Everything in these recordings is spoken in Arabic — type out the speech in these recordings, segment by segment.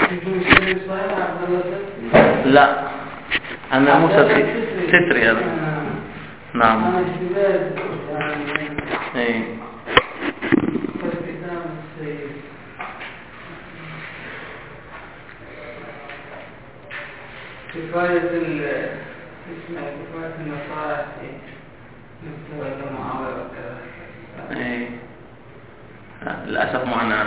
لا أنا موسى ستري هذا. نعم. إيه. كفاية كفاية النصائح ولا معاولة وكذا. إيه. للأسف معنا.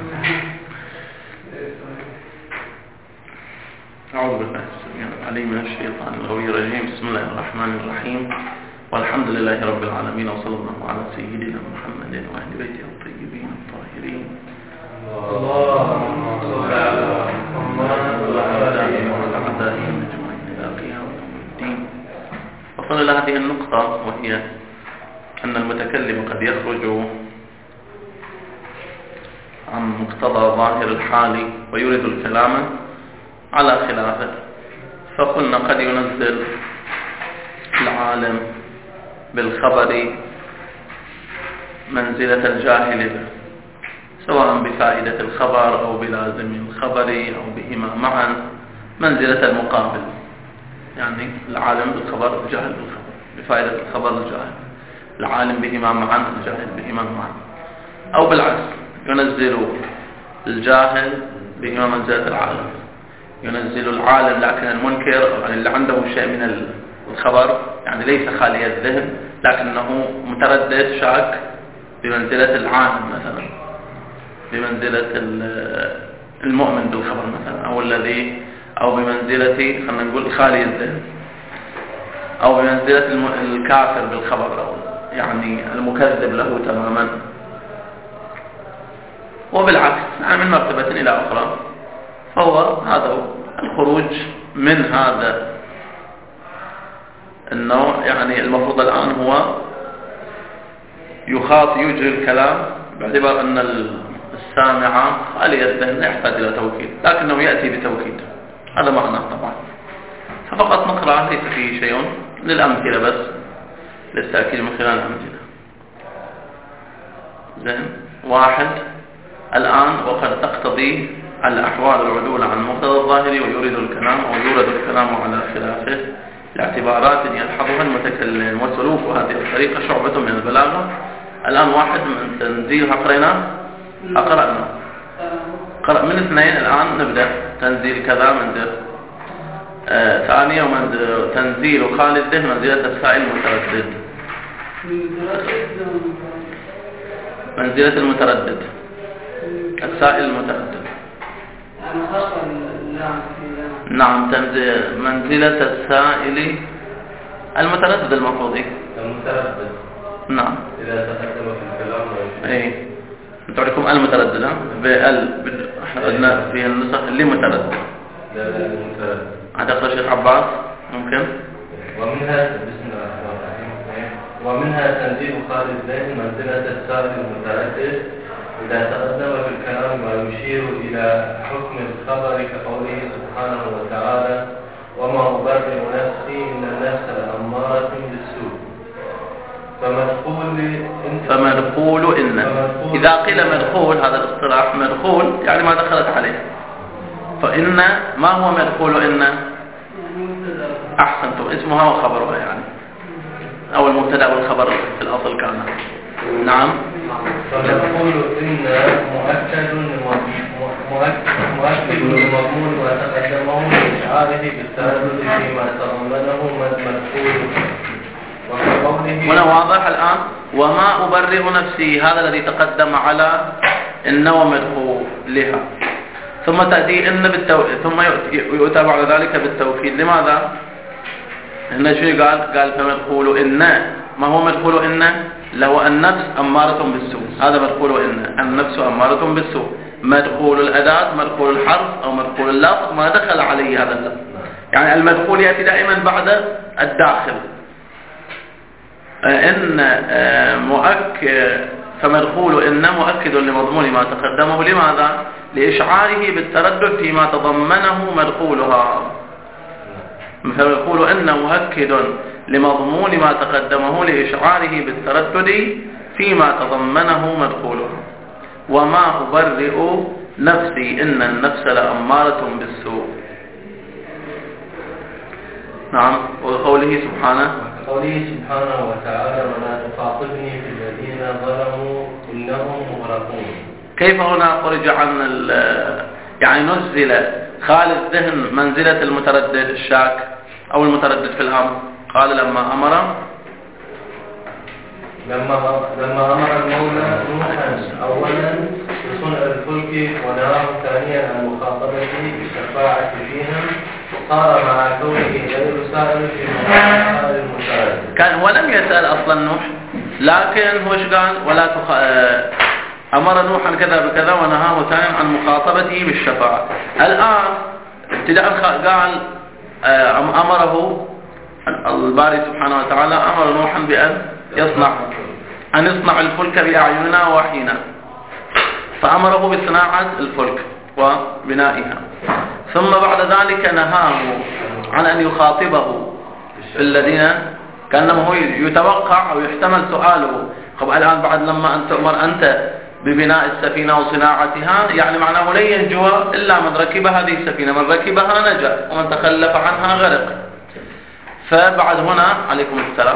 أعوذ بالله السميع العليم من الشيطان الغوي الرجيم. بسم الله الرحمن الرحيم، والحمد لله رب العالمين، وصلى الله على سيدنا محمد وأهل بيته الطيبين الطاهرين. اللهم صل على محمد وعلى أعدائهم أجمعين إلى قيام الدين. وصل إلى هذه النقطة، وهي أن المتكلم قد يخرج عن مقتضى ظاهر الحال ويريد الكلام على خلافه. فقلنا قد ينزل العالم بالخبر منزلة الجاهل به، سواء بفائدة الخبر أو بلازم الخبر أو بهما معا منزلة المقابل. يعني العالم بالخبر الجاهل بالخبر، بفائدة الخبر الجاهل، العالم بهما معا الجاهل بهما معا. أو بالعكس، ينزل الجاهل بهما منزلة العالم، ينزل العالم لكن المنكر يعني اللي عنده شيء من الخبر، يعني ليس خالي الذهن لكنه متردد شاك، بمنزلة العالم مثلا، بمنزلة المؤمن بالخبر مثلا، أو بمنزلة خلينا نقول خالي الذهن، أو بمنزلة الكافر بالخبر، أو يعني المكذب له تماما. وبالعكس يعني من مرتبة إلى أخرى. فهو هذا الخروج من هذا النوع. يعني المفروض الآن هو يجري الكلام باعتبار أن السامع خالي الذهن لا يحتاج إلى توكيد، لكنه يأتي بتوكيد. هذا معناه طبعا. ففقط نقرأ، ليس فيه شيء، للأمثلة بس، للتأكيد من خلال الأمثلة. زين. واحد، الآن وقد تقتضي الأحوال العدول عن مقتضى الظاهر ويورد الكلام أو يورد الكلام على خلافه لاعتبارات يلحظها المتكلم، وسلوك هذه الطريقة شعبة من البلاغة. الآن واحد من تنزيل أقرأنا من اثنين. الآن نبدأ تنزيل كذا منزل ثانية، تنزيل خالي الذهن منزلة السائل المتردد، منزلة المتردد، السائل المتردد. نعم، منزلة السائل المتردد المفروض. المتردد نعم. إذا تقدم في الكلام إيه أنتوا عليكم المتردد إحنا قلنا في النسخ اللي متردد. لا المتردد. عاد أقرأ شيخ عباس ممكن. ومنها تنزيل خالي الذهن منزلة السائل المتردد إذا تقدم في الكلام ما يشير إلى حكم الخبر كقوله سبحانه وتعالى: وما أبرئ نفسي إن النفس لأمارة بالسوء. فمدخول إن. إذا قيل مدخول، هذا الاصطلاح مدخول يعني ما دخلت عليه. فإن ما هو مدخول إن؟ أحسنتم، اسمها وخبرها يعني، أو المبتدأ والخبر في الأصل كان. نعم. فنقول إن مؤكد لمضمون ما تقدمه لإشعاره بالتردد فيما تضمنه مدخول. هنا واضح الآن. وما أبرئ نفسي، هذا الذي تقدم على إنه مدخول لها، ثم تأتي إن ثم يؤتى بعد ذلك بالتوكيد. لماذا؟ هنا شو قال فمدخول إن. ما هو مدخول إن؟ لو النفس أمارة بالسوء، هذا مدخول إن، النفس أمارة بالسوء. مدخول الأداة، مدخول الحرف أو مدخول اللفظ ما دخل عليه هذا اللفظ. يعني المدخول يأتي دائما بعد الداخل. فمدخول إن مؤكد لمضمون ما تقدمه. لماذا؟ لإشعاره بالتردد فيما تضمنه مدخولها. فمدخول إن مؤكد لمضمون ما تقدمه لإشعاره بالتردد فيما تضمنه مدخولها. وما أبرئ نفسي إن النفس لأمارة بالسوء. نعم. وقوله سبحانه وتعالى ولا تخاطبني في الذين ظلموا إنهم مغرقون. كيف هنا خرج عن يعني نزل خالي الذهن منزلة المتردد الشاك أو المتردد في الأمر؟ قال لما أمر المولى نوحا أولا بصنع الفلك ونهاه ثانيا عن مخاطبته بالشفاعة فيهم صار مع كونه غير سائل في مقام المشاهد. كان ولم يسأل أصلا نوح، لكن هو ايش قال؟ أمر نوحا كذا بكذا ونهاه ثانيا عن مخاطبته بالشفاعة. الآن ابتداء قال أمره الباري سبحانه وتعالى أمر نوحا بأن يصنع الفلك بأعيننا ووحينا، فأمره بصناعة الفلك وبنائها، ثم بعد ذلك نهاه عن أن يخاطبه في الذين كأنه يتوقع أو يحتمل سؤاله. طب الآن بعد لما أن تؤمر أنت ببناء السفينة وصناعتها، يعني معناه لن ينجو إلا من ركب هذه السفينة، من ركبها نجا ومن تخلف عنها غرق. فبعد هنا عليكم السلام.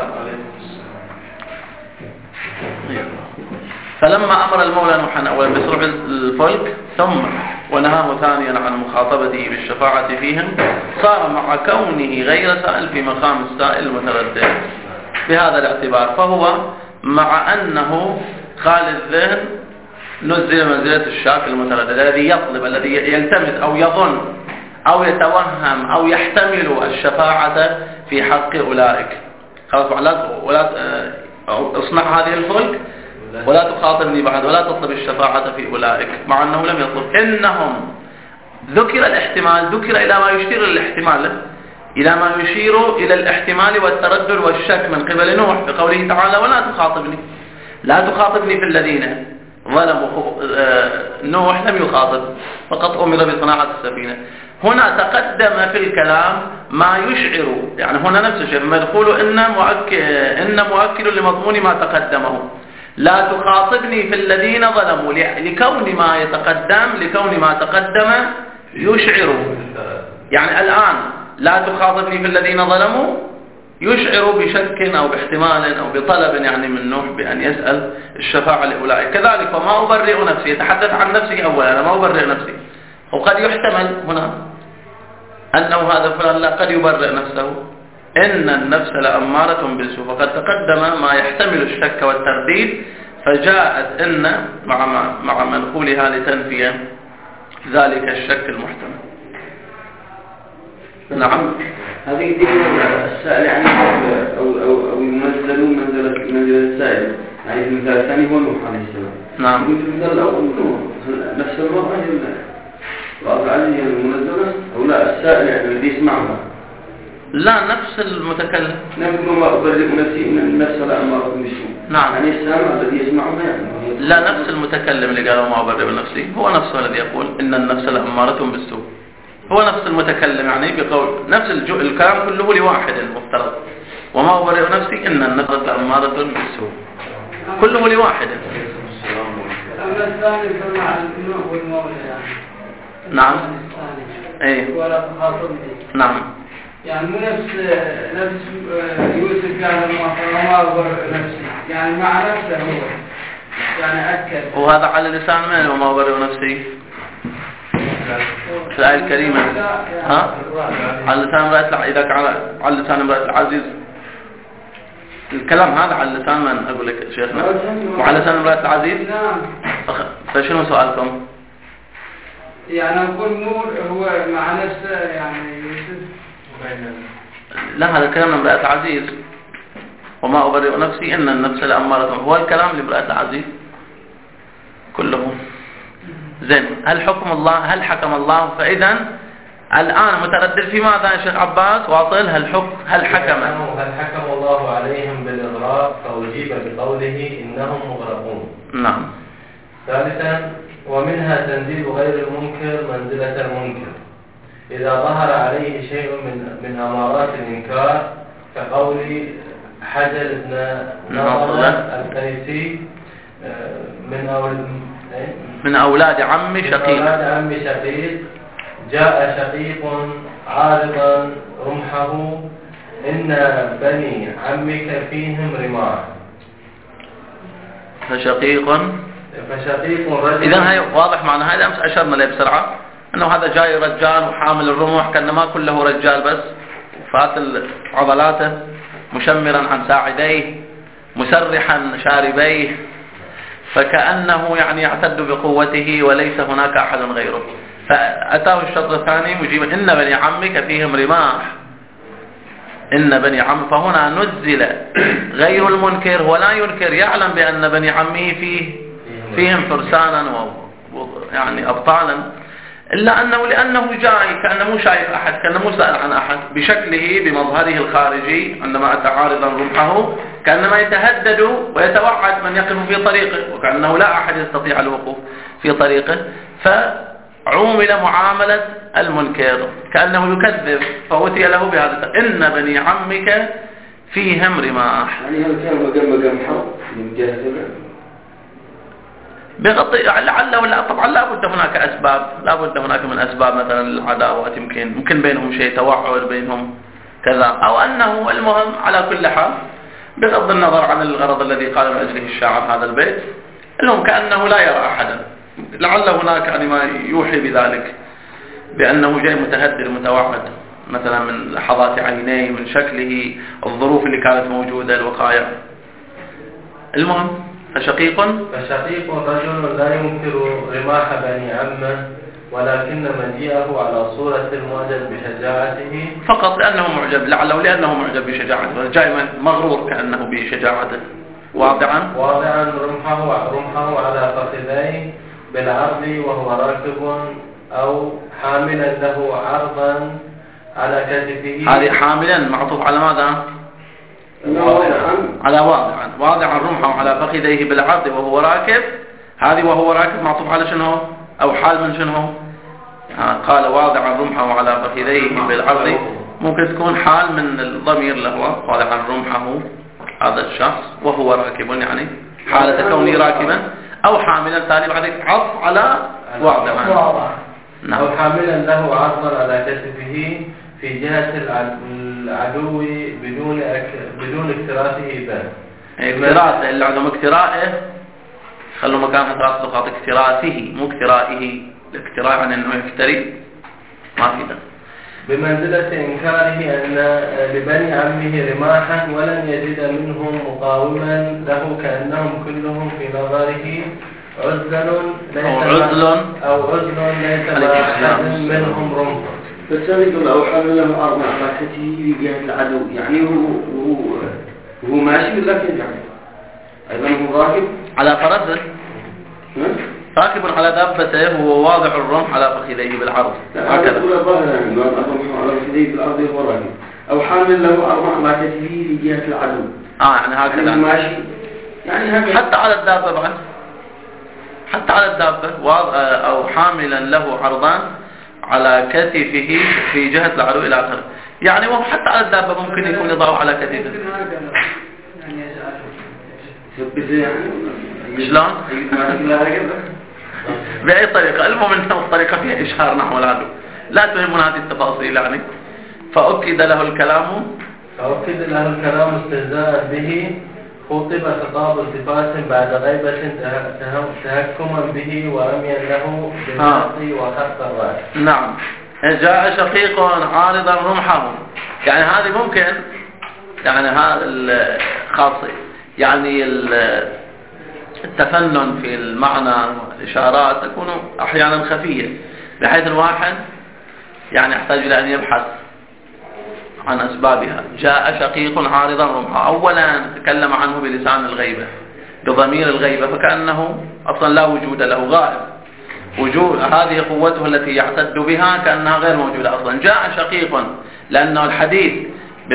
فلما أمر المولى نوحا أولا بصنع الفلك ثم ونهاه ثانيا عن مخاطبته بالشفاعة فيهم، صار مع كونه غير سائل في مقام السائل المتردد بهذا الاعتبار. فهو مع أنه خالي الذهن نزل منزلة الشاك المتردد الذي يطلب، الذي يلتمس أو يظن أو يتوهم أو يحتمل الشفاعة في حق أولئك. خلاص ولا اصنع هذه الفلك ولا تخاطبني بعد ولا تطلب الشفاعة في أولئك، مع أنه لم يطلب. إنهم ذكر الاحتمال، ذكر إلى ما يشير للاحتمال، إلى ما يشير إلى الاحتمال والتردد والشك من قبل نوح بقوله تعالى ولا تخاطبني، لا تخاطبني في الذين ظلموا. نوح لم يخاطب، فقط أمر بصناعة السفينة. هنا تقدم في الكلام ما يشعر، يعني هنا نفس الشيء مدخول إن مؤكد لمضمون ما تقدمه. لا تخاطبني في الذين ظلموا، لكون ما تقدم يشعر. يعني الآن لا تخاطبني في الذين ظلموا يشعر بشك أو باحتمال أو بطلب يعني من نوح بأن يسأل الشفاعة لأولئك. كذلك وما أبرئ نفسي، يتحدث عن نفسه أولا، أنا ما أبرئ نفسي. وقد يحتمل هنا أنه هذا فلان لا قد يبرئ نفسه، إن النفس لأمارة بالسوء، فقد تقدم ما يحتمل الشك والترديد، فجاءت إن مع منقولها لتنفي ذلك الشك المحتمل. نعم. هذه السائل يعني أو ينزلون منزل السائل، يعني المثال الثاني هو نوح عليه السلام. نعم. المثال الأول نوح نفس الوضع وأبو علي المنزلة أو لا السائل يعني الذي يسمعها؟ لا، نفس المتكلم. نقول ما أبرئ نفسي إن النفس لأمارة بالسوء. نعم. يعني السامع الذي يسمعها يعني. لا، نفس المتكلم اللي قالوا ما أبرئ نفسي هو نفسه الذي يقول إن النفس لأمارة بالسوء، هو نفس المتكلم، يعني بقول نفس الكلام كله لواحد المفترض، وما أبرئ نفسي إن النفس لأمارة بالسوء، كله لواحد. الثاني سمع النوح والمولى يعني. نعم. ايه. ولا تخاطبني. نعم. يعني مو نفس يوسف قال ما أبرئ نفسي، يعني مع نفسه هو يعني أكد. وهذا على لسان من وما أبرئ نفسي؟ في الآية الكريمة ها؟ على لسان امرأة، إذا كان على لسان امرأة العزيز الكلام هذا على لسان من أقول لك شيخنا؟ وعلى لسان امرأة العزيز؟ نعم. فشنو سؤالكم؟ يعني أقول نور هو مع نفسه يعني يوسف. لا، هذا الكلام لامرأة العزيز، وما أبرئ نفسي إن النفس لأمارة، هو الكلام لامرأة العزيز كله. زين، هل حكم الله؟ فإذا الآن متردد في ماذا يا شيخ عباس واصل؟ هل حكم الله عليهم بالإغراق، فأجيب بقوله إنهم مغرقون. نعم. ثالثا ومنها تنزيل غير المنكر منزلة المنكر إذا ظهر عليه شيء من أمارات الإنكار، كقول حجل بن ناظر الكنيسي من من أولاد عم شقيق. من أولاد عم شقيق جاء شقيق عارضا رمحه إن بني عمك فيهم رماح. فشقيق رجل. إذا هي واضح معنى هذا. أمس أشرنا له بسرعة أنه هذا جاي رجال وحامل الرمح كأنه ما كله رجال بس، وفات عضلاته مشمرا عن ساعديه مسرحا شاربيه، فكأنه يعني يعتد بقوته وليس هناك أحد غيره. فأتاه الشرط الثاني مجيبا إن بني عمك فيهم رماح، إن بني عم، فهنا نزل غير المنكر ولا ينكر، يعلم بأن بني عمه فيهم فرسانا يعني أبطالا، إلا أنه لأنه جاي كأنه مو شايف أحد، كأنه مو سأل عن أحد، بشكله بمظهره الخارجي عندما أتى عارضا رمحه كأنما يتهدد ويتوعد من يقف في طريقه، وكأنه لا أحد يستطيع الوقوف في طريقه، فعومل معاملة المنكر كأنه يكذب، فأتي له بهذا إن بني عمك فيهم رماح. يعني هل كان مقام حرب من جهة بغطي لعله ولا طبعا لا بد هناك أسباب، لا بد هناك من أسباب مثلا العداوات، يمكن بينهم شيء توعد بينهم كذا، أو أنه المهم على كل حال بغض النظر عن الغرض الذي قال من أجله الشاعر هذا البيت، المهم كأنه لا يرى أحدا، لعل هناك يعني ما يوحي بذلك بأنه جاي متهدد متوعد مثلا من لحظات عينيه، من شكله، الظروف اللي كانت موجودة، الوقايع. المهم فشقيق رجل لا ينكر رماح بني عمه، ولكن مجيئه على صورة المعجب بشجاعته فقط لأنه معجب، لعله لأنه معجب بشجاعته، جاي مغرور كأنه بشجاعته، واضعا رمحه على فخذيه بالعرض وهو راكب، أو حاملا له عرضا على كتفه. هذه حاملا معطوف على ماذا؟ على واضعا رمحه على فخذيه بالعرض وهو راكب، هذه وهو راكب معطوف على شنو؟ أو حال من شنو؟ قال واضعا رمحه على فخذيه بالعرض، ممكن تكون حال من الضمير له، واضعا رمحه هذا الشخص وهو راكب، يعني حالة كونه راكبا، أو حاملا ثاني بعد عطف على واضعا. أو حاملا له عرضا على كتفه في جهة العدو بدون اكتراثه به. اكتراثه اللي عندهم اكترائه، خلوا مكانها ثلاث نقاط، اكتراثه مو اكترائه، الاكتراء عن انه يفتري ما في ده. بمنزلة إنكاره أن لبني عمه رماحا ولن يجد منهم مقاوما له، كأنهم كلهم في نظره عزل ليس أحد منهم رمح. فالسابق أو حمل له أرض علاقته بجهة العدو، يعني هو ماشي ولا كيف يعني؟ أيضا هو راكب على فرسه، راكب على دابته وهو واضع الرمح على فخذيه بالعرض، هكذا يعني الرمح على فخذيه بالعرض وهو راكب، أو حامل له أرض علاقته بجهة العدو، يعني هكذا يعني ماشي، يعني هكذا حتى على الدابة بعد، حتى على الدابة، أو حاملا له عرضان على كتفه في جهة العدو إلى آخره، يعني وهو حتى على الدابة ممكن يكون يضعه على كتفه. شلون؟ بأي طريقة، المهم أن الطريقة فيها إشهار نحو العدو، لا تهمنا هذه التفاصيل يعني. فأكد له الكلام استهزاء به، خطب خطاب التفات بعد غيبة تهكما به ورميا له بالنص وخط الرأس. نعم. جاء شقيق عارضا رمحه، يعني هذه ممكن يعني هذا الخاصة، يعني التفنن في المعنى والإشارات تكون أحيانا خفية، بحيث الواحد يعني يحتاج إلى أن يبحث عن أسبابها. جاء شقيق عارضا رمحه، أولا تكلم عنه بلسان الغيبة بضمير الغيبة، فكأنه أصلا لا وجود له، غائب، وجود هذه قوته التي يعتد بها كأنها غير موجودة أصلا. جاء شقيق لأنه الحديث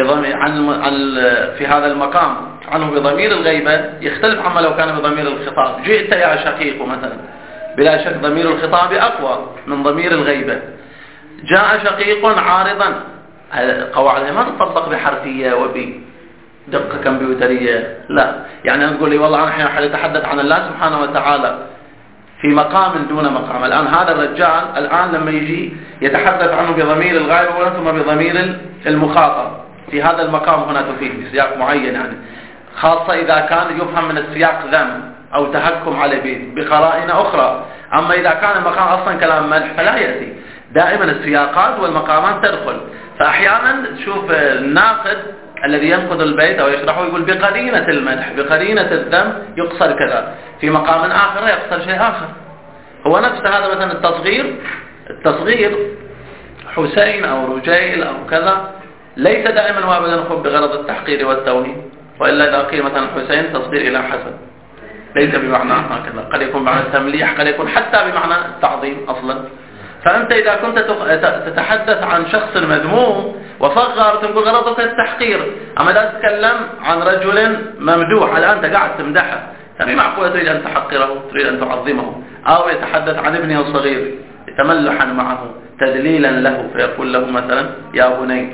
في هذا المقام عنه بضمير الغيبة يختلف عما لو كان بضمير الخطاب. جئت يا شقيق مثلا، بلا شك ضمير الخطاب أقوى من ضمير الغيبة. جاء شقيق عارضا، قواعدها ما تطبق بحرفية وبدقة كمبيوترية، لا، يعني تقول لي والله أنا حين أتحدث عن الله سبحانه وتعالى في مقام دون مقام. الآن هذا الرجال الآن لما يجي يتحدث عنه بضمير الغائب أولا ثم بضمير المخاطب، في هذا المقام هنا تفيد بسياق معين يعني، خاصة إذا كان يفهم من السياق ذم أو تحكم عليه بقرائن أخرى. أما إذا كان المقام أصلا كلام مدح فلا يأتي. دائما السياقات والمقامات تدخل. فأحيانا تشوف الناقد الذي ينقد البيت أو يشرحه يقول بقرينة المدح بقرينة الذم يقصر كذا، في مقام آخر يقصر شيء آخر. هو نفس هذا مثلا التصغير حسين أو رجيل أو كذا ليس دائما وابدا خب بغرض التحقير والتوهين، وإلا إذا قيل مثلا حسين تصغير إلى حسن ليس بمعنى هكذا، قد يكون بمعنى التمليح، قد يكون حتى بمعنى التعظيم أصلا. فأنت إذا كنت تتحدث عن شخص مذموم وصغر تقول غرضك التحقير، أما إذا تتكلم عن رجل ممدوح الآن أنت قاعد تمدحه، فمي معقولة تريد أن تحقره، تريد أن تعظمه. أو يتحدث عن ابنه الصغير تملحا معه تدليلا له فيقول له مثلا يا بني.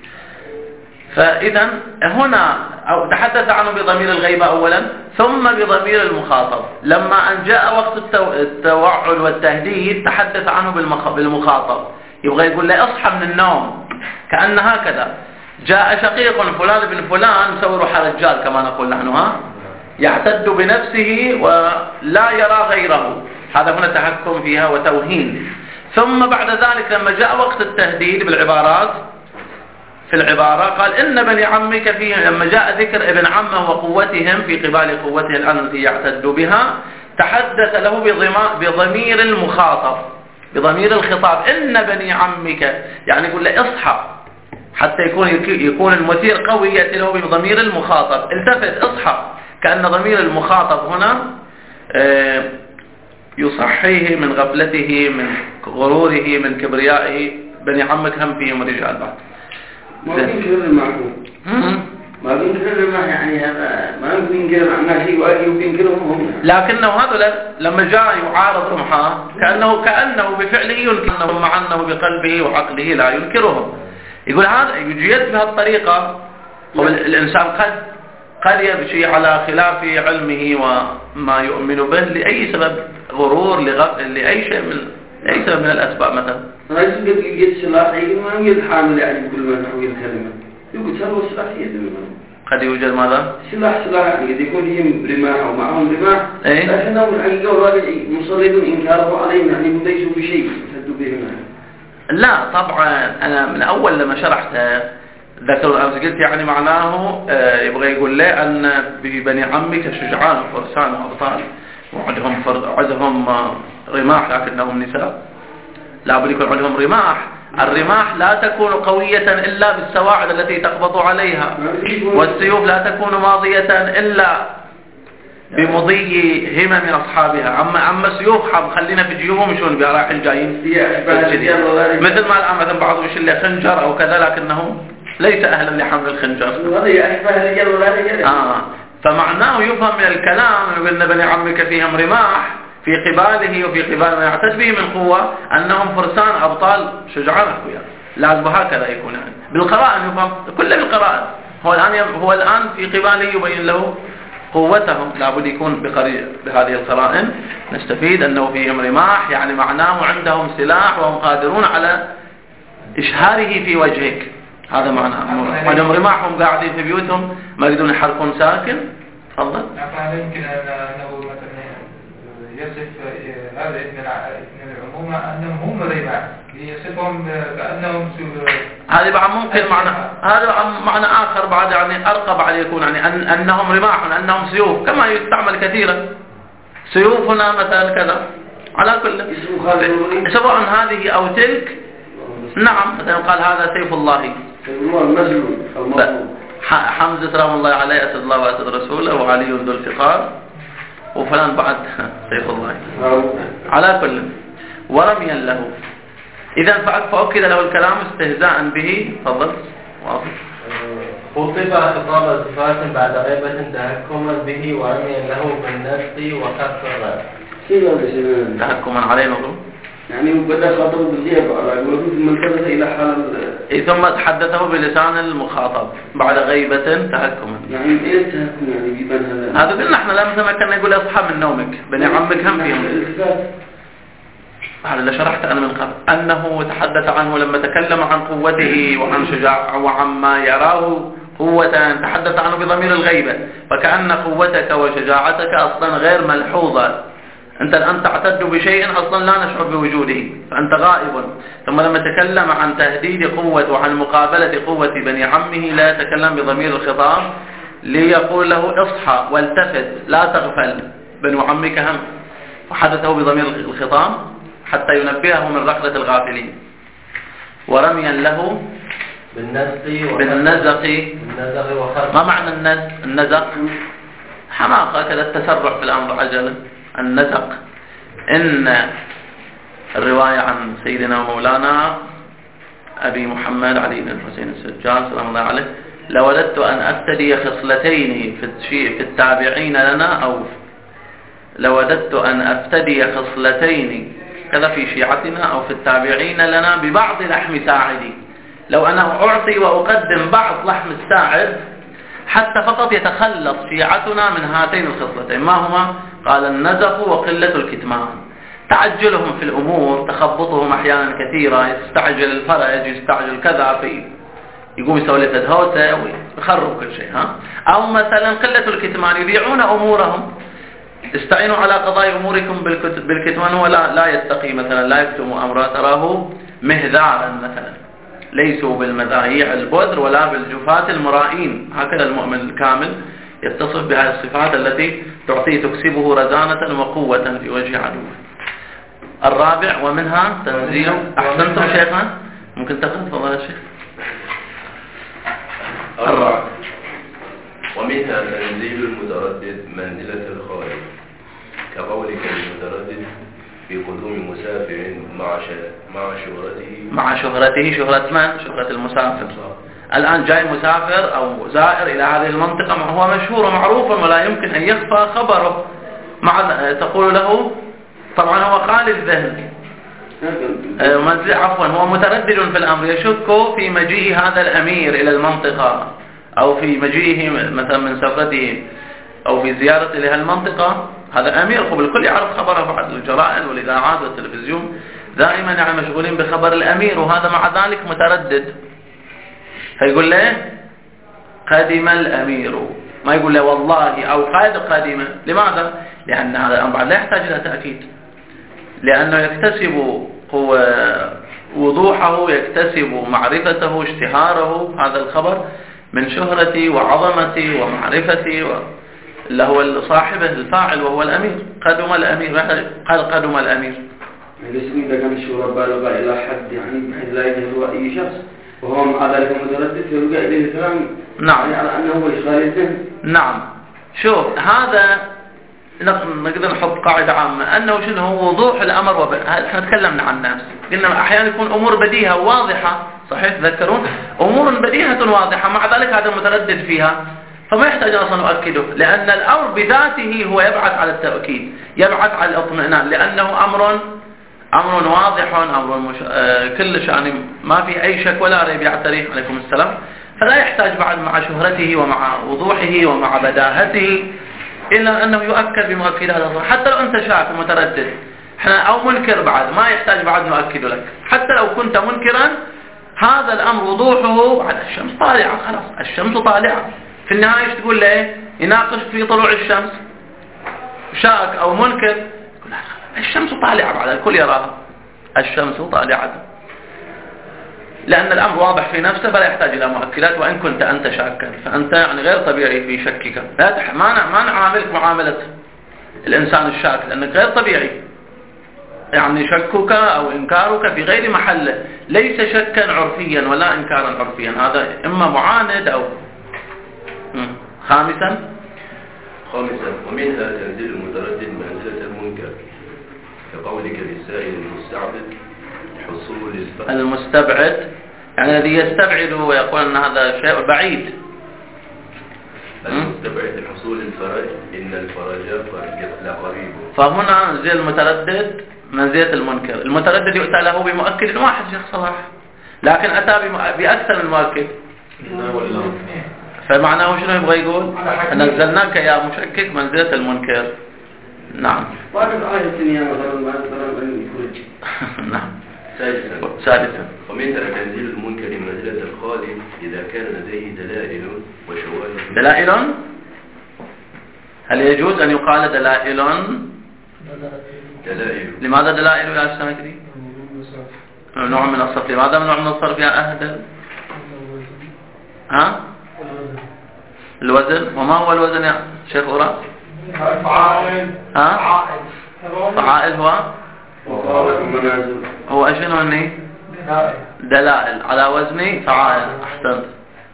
فإذا هنا أو تحدث عنه بضمير الغيبة أولا ثم بضمير المخاطب. لما أن جاء وقت التوعد والتهديد تحدث عنه بالمخاطب، يبغى يقول له اصحى من النوم، كأن هكذا جاء شقيق فلان بن فلان مسوي روح رجال كما نقول نحن، يعتد بنفسه ولا يرى غيره، هذا هنا تحكم فيها وتوهين. ثم بعد ذلك لما جاء وقت التهديد بالعبارات في العبارة قال إن بني عمك فيهم، لما جاء ذكر ابن عمه وقوتهم في قبال قوته الآن التي يعتد بها تحدث له بضمير المخاطب بضمير الخطاب، إن بني عمك، يعني يقول له اصحى حتى يكون المثير قوي، يأتي له بضمير المخاطب التفت اصحى، كأن ضمير المخاطب هنا يصحيه من غفلته من غروره من كبريائه. بني عمك هم فيهم رجال بعد ما ينكر المعقول، ما ينكر المعقول، يعني هذا ما ينكر عن شيء وينكرهم هم، لكنه هذا لما جاء يعارض رمحه كأنه بفعله ينكرهم مع أنه بقلبه وعقله لا ينكرهم. يقول هذا يجيد بهالطريقة. الإنسان قد يمشي على خلاف علمه وما يؤمن به لأي سبب، غرور لأي شيء أي سبب من الأسباب مثلا. هذا يجد سلاح ما يجد حامل يعني كل ما نحوي الكلمة، يقول سلوا سلاح يد قد يوجد ماذا؟ سلاح يعني قد يكون فيهم رماح أو معهم رماح، لكنهم الحقيقة وهذا مصرين إنكاره عليهم، يعني ليسوا بشيء يسدوا به معهم. لا طبعا أنا من أول لما شرحت ذكر أمس قلت يعني معناه يبغى يقول لي أن ببني عمك شجعان وفرسان وأبطال وعندهم رماح لكنهم نساء، لا بد يكون عندهم رماح. الرماح لا تكون قوية إلا بالسواعد التي تقبض عليها، والسيوف لا تكون ماضية إلا بمضي همم أصحابها. أما السيوف خلينا في جيوبهم شلون بها رايحين جايين، مثل ما الآن مثلا بعضهم يشيل له خنجر أو كذا لكنه ليس أهلا لحمل الخنجر. فمعناه يفهم من الكلام أن بني عمك فيهم رماح في قباله وفي قبال ما يعتد به من قوة، أنهم فرسان أبطال شجعان أقوياء، لازم هكذا يكون يعني. بالقراءة يفهم كله بالقراءة. هو الآن في قباله يبين له قوتهم، لابد يكون بهذه القرائن نستفيد أنه فيهم رماح، يعني معناه عندهم سلاح وهم قادرون على إشهاره في وجهك، هذا معناه. عندهم رماح هم قاعدين في بيوتهم ما يقدرون يحركون ساكن. تفضل. يمكن أنه مثلا يصف هذا ابن العمومة أنهم هم رماح، يصفهم كأنهم هذا بعد ممكن معنى، هذا معنى آخر بعد يعني أرقى بعد يكون يعني أنهم رماح، أنهم سيوف كما يستعمل كثيرا، سيوفنا مثلا كذا على كل سواء هذه أو تلك. نعم مثلا قال هذا سيف الله حمزة رحمه الله عليه أسد الله وأسد رسوله وعلي ذو الفقار وفلان بعد سيف الله على كل ورميا له. إذا فأكد له الكلام استهزاء به. تفضل. واضح. خطب خطاب صفات بعد غيبة تهكما به ورميا له بالنسق وكف الرأس. تهكما عليه نظر يعني بدأ خطبه بالجهة على قوله ثم التفت إلى حال ثم حدثه بلسان المخاطب بعد غيبة تهكما. يعني ايه التهكم يعني بيبان هذا قلنا احنا لا مثل ما كنا نقول اصحى من نومك بني عمك هم فيهم. هذا اللي شرحت انا من قبل انه تحدث عنه لما تكلم عن قوته وعن شجاع وعما يراه قوة، تحدث عنه بضمير الغيبة، فكأن قوتك وشجاعتك اصلا غير ملحوظة، انت الان تعتد بشيء اصلا لا نشعر بوجوده فانت غائب. ثم لما تكلم عن تهديد قوة وعن مقابلة قوة بني عمه لا يتكلم بضمير الخطاب ليقول له اصحى والتفت لا تغفل بنو عمك هم، وحدثه بضمير الخطاب حتى ينبهه من ركضة الغافلين. ورميا له بالنزق. ما معنى النزق؟ حماقة كذا، التسرع في الأمر عجلة. النزق إن الرواية عن سيدنا ومولانا أبي محمد علي بن الحسين السجاد سلام الله عليه: لوددت أن أفتدي خصلتين في التابعين لنا، أو لوددت أن أفتدي خصلتين كذا في شيعتنا أو في التابعين لنا ببعض لحم ساعدي، لو أنا أعطي وأقدم بعض لحم الساعد حتى فقط يتخلص شيعتنا من هاتين الخصلتين. ما هما؟ قال: النزق وقلة الكتمان، تعجلهم في الأمور، تخبطهم أحيانا كثيرة، يستعجل الفرج، يستعجل كذا، يقوم يسوي له تدهوته ويخرب كل شيء. أو مثلا قلة الكتمان، يبيعون أمورهم، استعينوا على قضاء أموركم بالكتمان، ولا لا يتقي مثلا، لا يكتم أمره، تراه مهذارا مثلا، ليسوا بالمذايع البذر ولا بالجفاة المرائين. هكذا المؤمن الكامل يتصف بهذه الصفات التي تعطيه تكسبه رزانة وقوة في وجه عدوه. الرابع ومنها تنزيل. أحسنتم شيخنا، ممكن تقرأ تفضل يا شيخ. الرابع ومنها تنزيل المتردد منزلة الخارج، كقولك المتردد في قدوم مسافر مع شهرته. شهرة من؟ شهرة المسافر. الآن جاي مسافر أو زائر إلى هذه المنطقة، هو مشهور ومعروف ولا يمكن أن يخفى خبره، تقول له طبعا هو خالي الذهن، عفوا هو متردد في الأمر، يشك في مجيء هذا الأمير إلى المنطقة، أو في مجيئه مثلا من سفرته، أو في زيارته لها المنطقة. هذا أمير قبل الكل يعرف خبره بعد الجرائد والإذاعات والتلفزيون، دائما يعني مشغولين بخبر الأمير، وهذا مع ذلك متردد. فيقول له قدم الأمير، ما يقول له والله أو قد قدم. لماذا؟ لأن هذا الأمر بعد لا يحتاج إلى تأكيد، لأنه يكتسب وضوحه، يكتسب معرفته، اشتهاره هذا الخبر من شهرتي وعظمتي ومعرفتي اللي هو صاحبه الفاعل وهو الأمير. قدم الأمير، قال قدم الأمير. ليس إذا كان الشهرة بالغة إلى حد يعني بحيث لا يجهل أي شخص وهو مع ذلك متردد يلقى إليه الكلام. نعم. يعني على أنه هو الخالي الذهن. نعم. شوف هذا نقدر نحط قاعدة عامة أنه شنو هو وضوح الأمر احنا تكلمنا عن الناس، قلنا أحيانا يكون أمور بديهة واضحة، صحيح تذكرون؟ أمور بديهة واضحة، مع ذلك هذا متردد فيها، فما يحتاج أصلا نؤكده، لأن الأمر بذاته هو يبعث على التأكيد، يبعث على الاطمئنان، لأنه أمر واضح، أمر كلش يعني ما في أي شك ولا ريب يعتريه عليكم السلام، فلا يحتاج بعد مع شهرته ومع وضوحه ومع بداهته إلا أنه يؤكد بمؤكد هذا الظاهر. حتى لو أنت شاك متردد احنا أو منكر بعد ما يحتاج بعد نؤكد لك، حتى لو كنت منكرا هذا الأمر وضوحه بعد الشمس طالعة، خلاص الشمس طالعة، في النهاية ايش تقول له؟ يناقش في طلوع الشمس، شاك أو منكر يقول الشمس طالعة، بعد الكل يراها الشمس طالعة، لأن الأمر واضح في نفسه فلا يحتاج إلى مؤكدات. وإن كنت أنت شاكا فأنت يعني غير طبيعي في شكك، ما نعاملك معاملة الإنسان الشاك، لأنك غير طبيعي، يعني شكك أو إنكارك في غير محله، ليس شكا عرفيا ولا إنكارا عرفيا، هذا إما معاند أو خامسا ومنها تنزيل المتردد منزلة المنكر، كقولك للسائل المستعبد حصول المستبعد، يعني الذي يستبعد ويقول أن هذا شيء بعيد. المستبعد حصول الفرج، إن الفرج لقريب. فهنا منزل المتردد منزلة المنكر، المتردد يؤتى له بمؤكد واحد شيخ صلاح، لكن أتى بأكثر من مؤكد، فمعناه شنو يبغى يقول؟ نزلناك يا مشكك منزلة المنكر. نعم. نعم. سادسا ومن تنزيل المنكر منزلة الخالق إذا كان لديه دلائل وشواهد. دلائل، هل يجوز أن يقال دلائل؟ لماذا دلائل يا ساكري؟ نوع من الصرف. لماذا نوع من الصرف يا أهدل؟ ها؟ الوزن. وما هو الوزن يا شيخ أوراس؟ ها؟ فعائل هو ايش هني؟ دلائل على وزن فعائل. احسنت.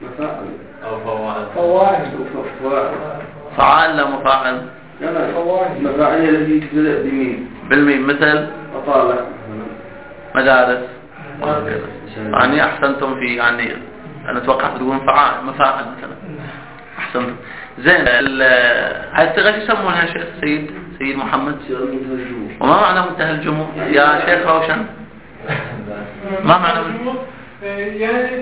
فعائل لا مفاعل؟ مفاعل التي تبدأ بميم. بالميم مثل أطالع، مدارس. يعني احسنتم في، يعني انا اتوقع تقولون فعائل مفاعل مثلا. احسنتم. زين. هاي الصيغه شو يسمونها شيخ سيد محمد؟ وما معنى منتهى الجموع يا شيخ روشن؟ ما معنى يعني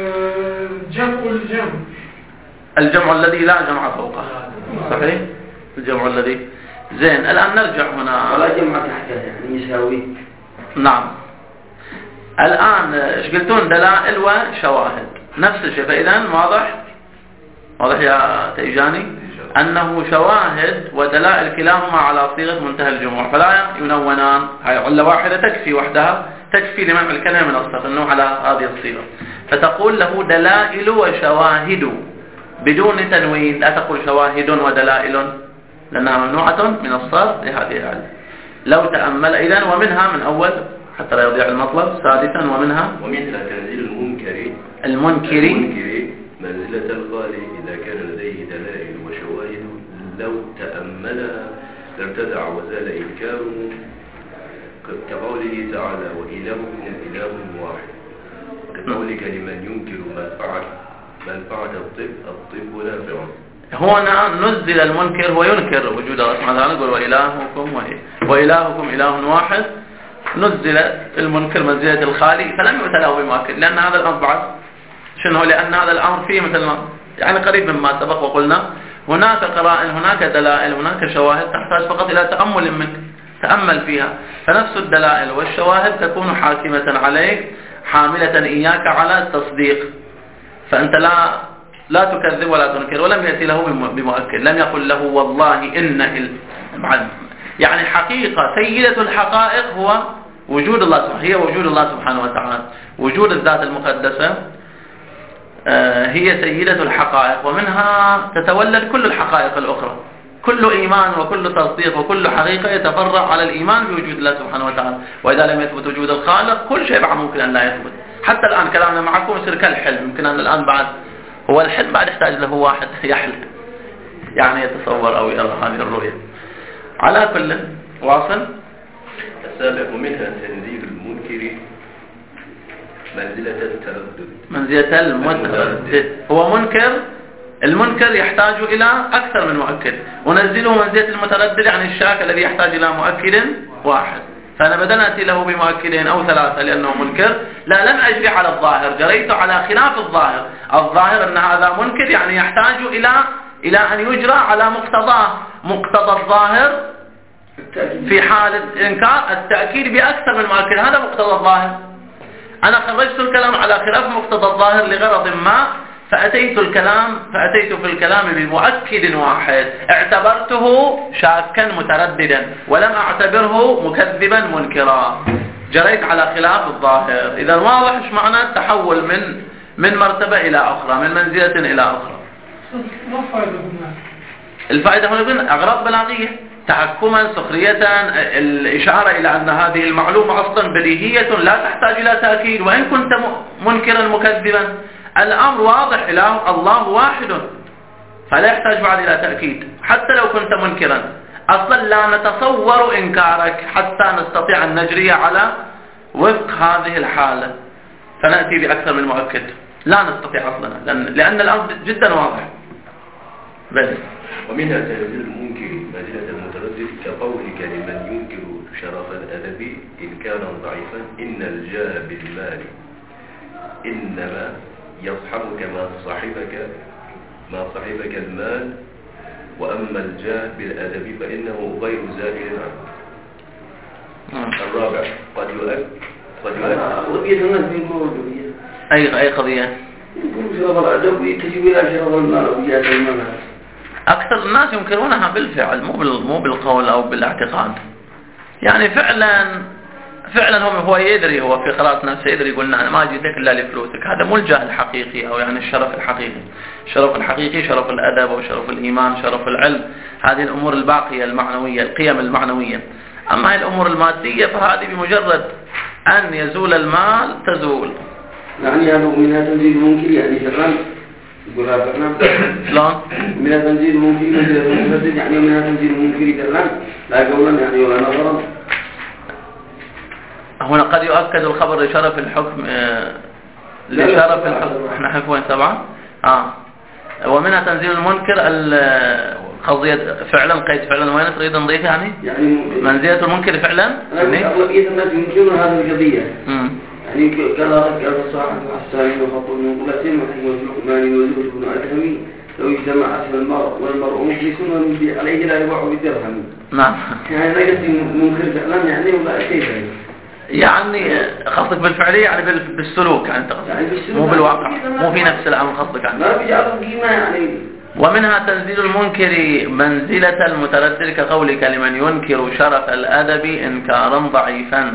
جمع الجمع الذي لا جمع فوقه. صحيح، الجمع الذي. زين. الآن نرجع هنا. ولا جمع تحته يعني يساوي. نعم. الآن ايش قلتون؟ دلائل وشواهد، نفس الشيء. فإذا واضح يا تيجاني أنه شواهد ودلائل كلاهما على صيغة منتهى الجموع، فلا ينونان. هاي علة واحدة تكفي وحدها، تكفي لمنع الكلمة من الصرف أنه على هذه الصيغة. فتقول له دلائل وشواهد بدون تنوين، لا تقول شواهد ودلائل لأنها ممنوعة من الصرف لهذه العلة. لو تأمل إذن ومنها من أول حتى لا يضيع المطلب. سادسا ومنها تنزيل المنكر منزلة الخالق إذا كان لديه دلائل وشواهد لو تأملها لارتدع وزال إنكاره، كقوله تعالى وإلهكم إله واحد، كقولك لمن ينكر منفعة الطب نافع. هنا نزل المنكر وينكر وجود الله سبحانه وتعالى. يقول وإلهكم إله واحد. نزل المنكر منزلة الخالق فلم يؤتله بمؤكد، لأن هذا الأمر بعد شنو؟ لأن هذا الأمر فيه مثل ما يعني قريب مما سبق وقلنا هناك قرائن، هناك دلائل، هناك شواهد تحتاج فقط إلى تأمل منك، تأمل فيها. فنفس الدلائل والشواهد تكون حاكمة عليك، حاملة إياك على التصديق. فأنت لا تكذب ولا تنكر. ولم يأتي له بمؤكد، لم يقل له والله إن يعني حقيقة سيدة الحقائق هو وجود الله سبحانه، هي وجود الله سبحانه وتعالى. وجود الذات المقدسة هي سيدة الحقائق، ومنها تتولد كل الحقائق الأخرى. كل إيمان وكل تصديق وكل حقيقة يتفرع على الإيمان بوجود الله سبحانه وتعالى. وإذا لم يثبت وجود الخالق كل شيء بعد ممكن أن لا يثبت. حتى الآن كلامنا معكم يصير كالحلم. يمكن أن الآن بعد هو الحلم بعد يحتاج له واحد يحلم، يعني يتصور أو يرى هذه الرؤية. على كل واصل. السابق منها تنزيل المنكر منزلة المتردد. هو منكر. المنكر يحتاج إلى أكثر من مؤكد، ونزله منزلة المتردد عن الشاك الذي يحتاج إلى مؤكد واحد. فأنا بدل أتي له بمؤكدين أو ثلاثة لأنه منكر، لا، لم أجري على الظاهر، جريت على خلاف الظاهر. الظاهر أن هذا منكر يعني يحتاج إلى أن يجرى على مقتضاه. مقتضى الظاهر في حالة إنكار التأكيد بأكثر من مؤكد، هذا مقتضى الظاهر. أنا خرجت الكلام على خلاف مقتضى الظاهر لغرض ما، فأتيت في الكلام بمؤكد واحد، اعتبرته شاكا مترددا ولم أعتبره مكذبا منكرا، جريت على خلاف الظاهر. إذا واضح ايش معنى التحول من مرتبة إلى أخرى، من منزلة إلى أخرى. الفائدة هنا أغراض بلاغية، تحكما، سخرية، الإشارة إلى أن هذه المعلومة أصلا بديهية لا تحتاج إلى تأكيد، وإن كنت منكرا مكذبا الأمر واضح، الله واحد فلا يحتاج بعد إلى تأكيد. حتى لو كنت منكرا أصلا لا نتصور إنكارك حتى نستطيع أن نجري على وفق هذه الحالة، فنأتي بأكثر من مؤكد. لا نستطيع أصلا لأن الأمر جدا واضح. بل ومنها تنزيل المنكر منزلة المتردد، كقولك لمن ينكر شرف الأدب إن كان ضعيفا إن الجاه بالمال إنما يصحبك ما صحبك المال، وأما الجاه بالأدب فإنه غير زائل عنه. الرابع قد يؤكد قضية الناس بيقولوا أي قضية؟ يقولوا شرف الأدب يتجب إلى شرف المال أو جهة المال. أكثر الناس ينكرونها بالفعل مو بالقول أو بالاعتقاد. يعني فعلا هو يدري، هو في قراءة نفسه يدري، يقول أنا ما جيتك إلا لفلوسك. هذا مو الجاه الحقيقي أو يعني الشرف الحقيقي. الشرف الحقيقي شرف الأدب وشرف الإيمان، شرف العلم، هذه الأمور الباقية المعنوية، القيم المعنوية. أما هي الأمور المادية فهذه بمجرد أن يزول المال تزول. يعني هذا منها تنزيل منكر، يعني فعلا يقول هذا فعلا شلون؟ منها تنزيل منكر يعني منها تنزيل منكر فعلا لا قولا يعني ولا نظرا. هنا قد يؤكد الخبر لشرف الحكم لشرف الحكم. احنا حكم وين 7 ومنها تنزيل المنكر قضية فعلا قيد فعلا وين تريد نضيف يعني منزلة المنكر فعلا. أغلبية الناس ينكرون هذه القضية. يعني كلا قال الصحابة والسائل وخطوا من قلتين وحكمة الحكمان وزوج بن أدهم لو اجتمع أسم المرء والمرء مخلص ونمضي عليه لا يباع بالدرهم. نعم. يعني لا قصدي منكر فعلا يعني ولا كيف يعني قصدك بالفعلية يعني بالسلوك يعني مو بالواقع، مو في نفس الأمر قصدك يعني. ما بيجعلوا قيمة يعني. ومنها تنزيل المنكر منزلة المتردد كقولك لمن ينكر شرف الأدب إنكارا ضعيفا.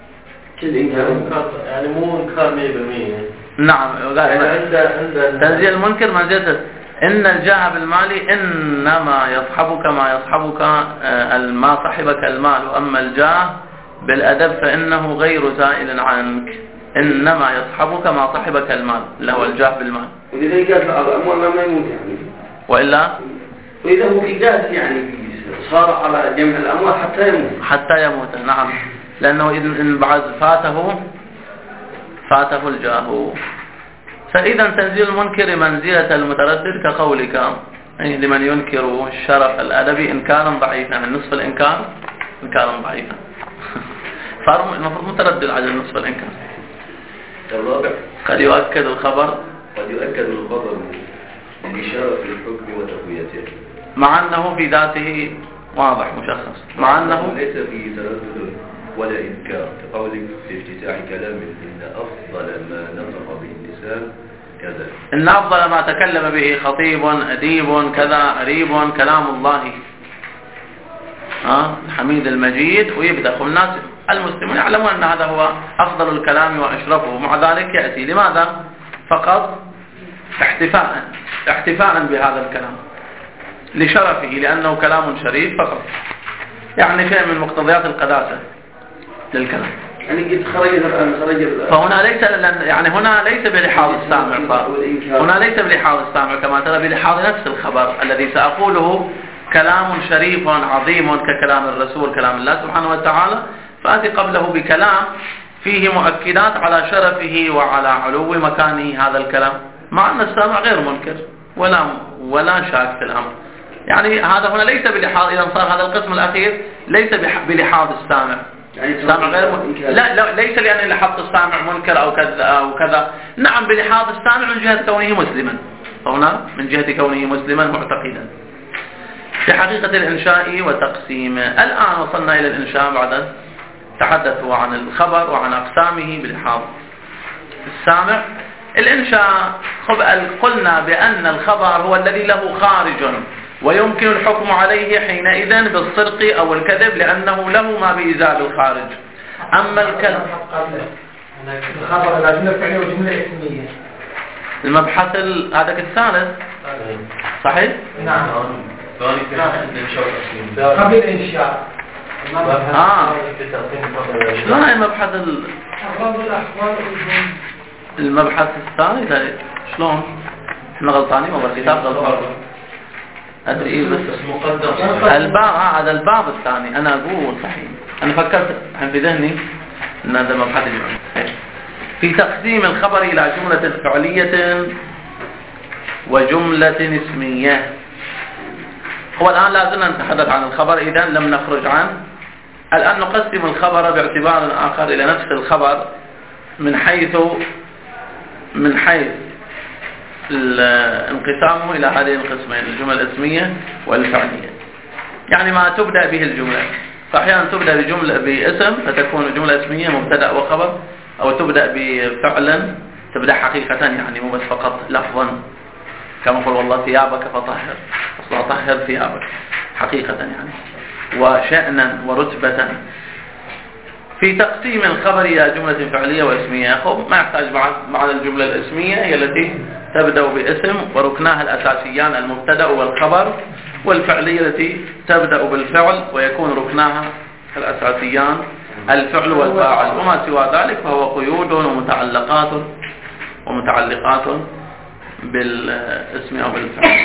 يعني مو إنكار 100%. نعم. عند تنزيل المنكر منزلة إن الجاه بالمال إنما يصحبك ما يصحبك ما صحبك المال، وأما الجاه بالأدب فإنه غير زائل عنك. إنما يصحبك ما صحبك المال اللي هو الجاه بالمال. ولذلك قال الأموال ما يموت يعني. وإلا وإذا هو في جاه يعني صار على جمع الأموال حتى يموت. نعم، لأنه إن بعد فاته الجاه. فإذا تنزيل المنكر منزلة المتردد كقولك لمن ينكر شرف الأدب إنكارا ضعيفا، يعني نصف الإنكار إنكارا ضعيفا. فالمفروض متردد على نصف الإنكار. الرابع قد يؤكد الخبر لشرف الحكم وتقويته، مع أنه في ذاته واضح مشخص، مع أنه ليس فيه تردد ولا إنكار، كقولك في افتتاح كلام إن أفضل ما نطق به اللسان كذا، إن أفضل ما تكلم به خطيب أديب كذا قريب كلام الله الحميد المجيد، ويبدأ الناس المسلمون يعلمون أن هذا هو أفضل الكلام وأشرفه، مع ذلك يأتي لماذا؟ فقط احتفاء بهذا الكلام لشرفه، لأنه كلام شريف فقط، يعني شيء من مقتضيات القداسة للكلام. يعني قد خرج فهنا ليس يعني هنا ليس بلحاظ السامع، هنا ليس بلحاظ السامع كما ترى بلحاظ نفس الخبر الذي سأقوله كلام شريف عظيم ككلام الرسول كلام الله سبحانه وتعالى، فأتي قبله بكلام فيه مؤكدات على شرفه وعلى علو مكانه هذا الكلام، مع أن السامع غير منكر ولا شاك في الأمر. يعني هذا هنا ليس بلحاظ، إذا صار هذا القسم الأخير ليس بلحاظ السامع، يعني السامع غير منكر. لا ليس لأن لحظ السامع منكر أو كذا، نعم بلحاظ السامع من جهة كونه مسلما، هنا من جهة كونه مسلما معتقدا في حقيقة الإنشاء وتقسيمه. الآن وصلنا إلى الإنشاء بعد تحدثوا عن الخبر وعن أقسامه بلحاظ السامع. الإنشاء قلنا بأن الخبر هو الذي له خارج ويمكن الحكم عليه حينئذ بالصدق أو الكذب لأنه له ما بإزاء الخارج. أما الكذب الخبر لا جملة فعلية وجملة اسمية. المبحث هذاك الثالث صحيح؟ نعم. قبل الإنشاء. لا مبحث المبحث الثاني شلون؟ احنا غلطانين والله الكتاب غلطان. ادري بس الباب هذا الباب الثاني انا اقول صحيح، انا فكرت في ذهني ان هذا مبحث جميل في تقسيم الخبر الى جملة فعلية وجملة اسمية. هو الآن لازلنا نتحدث عن الخبر، إذا لم نخرج عنه. الآن نقسم الخبر باعتبار آخر إلى نفس الخبر من حيث من حيث انقسامه إلى هذين القسمين، الجمل الاسمية والفعلية. يعني ما تبدأ به الجملة، فأحيانا تبدأ بجملة باسم فتكون جملة اسمية مبتدأ وخبر، أو تبدأ بفعلا تبدأ حقيقة يعني مو بس فقط لفظا، كما قال والله ثيابك فطهر، أصلا طهر ثيابك حقيقة يعني، وشأنا ورتبة. في تقسيم الخبر إلى جملة فعلية واسمية ما يحتاج معنى الجملة الاسمية هي التي تبدأ باسم وركناها الأساسيان المبتدأ والخبر، والفعلية التي تبدأ بالفعل ويكون ركناها الأساسيان الفعل والفاعل، وما سوى ذلك فهو قيود ومتعلقات بالاسم أو بالفعل.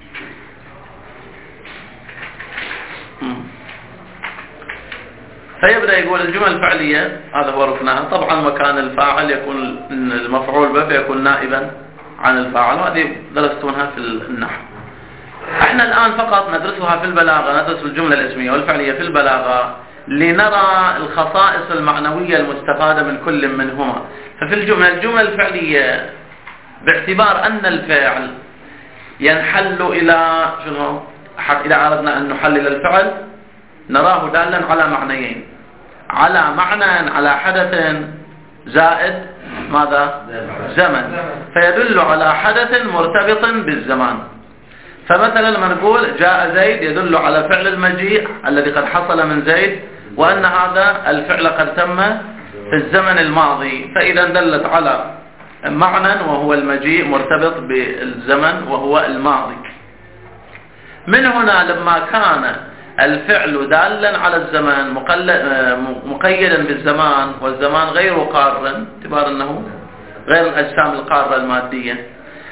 فيبدأ يقول الجمل الفعلية هذا هو ركنها، طبعا مكان الفاعل يكون المفعول به فيكون نائبا عن الفاعل، وهذه درستونها في النحو. احنا الآن فقط ندرسها في البلاغة، ندرس الجملة الاسمية والفعلية في البلاغة لنرى الخصائص المعنوية المستفادة من كل منهما. ففي الجملة الفعلية باعتبار أن الفعل ينحل إلى شنو؟ إذا أردنا أن نحلل الفعل نراه دالا على معنيين، على معنى على حدث زائد ماذا؟ زمن، فيدل على حدث مرتبط بالزمان. فمثلا لما نقول جاء زيد يدل على فعل المجيء الذي قد حصل من زيد، وأن هذا الفعل قد تم في الزمن الماضي، فإذا دلت على معنى وهو المجيء مرتبط بالزمن وهو الماضي. من هنا لما كان الفعل دالا على الزمان مقيدا بالزمان، والزمان غير قار باعتبار أنه غير الأجسام القارة المادية،